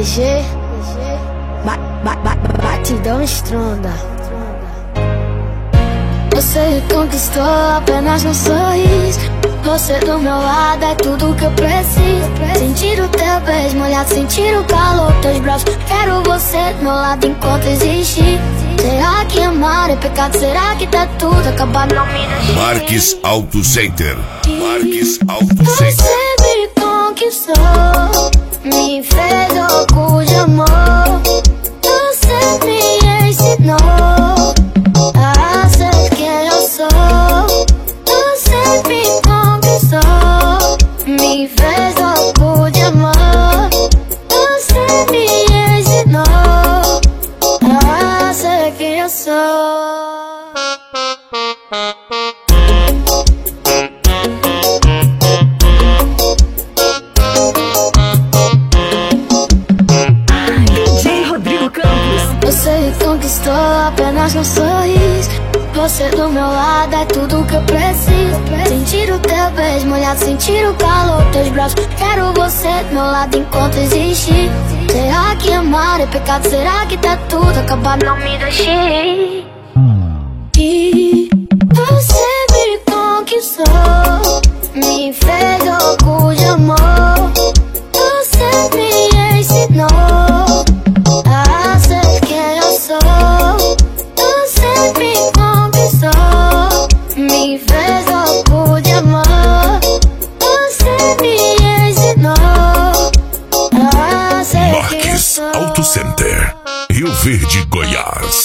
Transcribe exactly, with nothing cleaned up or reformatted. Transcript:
G, ba ba ba batidão estronda. Você me conquistou apenas no sorriso. Você do meu lado é tudo que eu preciso. Sentir o teu beijo molhado, sentir o calor dos teus braços. Quero você do meu lado enquanto existir. Será que amar é pecado? Será que tá tudo acabado? Não me deixe. Marques Auto Center. Marques Auto Center. Você me conquistou, me fez louco de amor. Você me ensinou a ser quem eu sou. Você me conquistou, me fez louco de amor. Você me ensinou a ser quem eu sou. Você me conquistou apenas no sorriso. Você do meu lado é tudo que eu preciso. Sentir o teu beijo molhado, sentir o calor dos teus braços. Quero você do meu lado enquanto existir. Será que amar é pecado? Será que tá tudo acabado? Não me deixe. E você me conquistou, me fez louco de amor. Você me ensinou a ser quem eu sou. Você me conquistou, me fez louco de amor. Você me ensinou a ser quem eu Marques sou. Auto Center, Rio Verde, Goiás.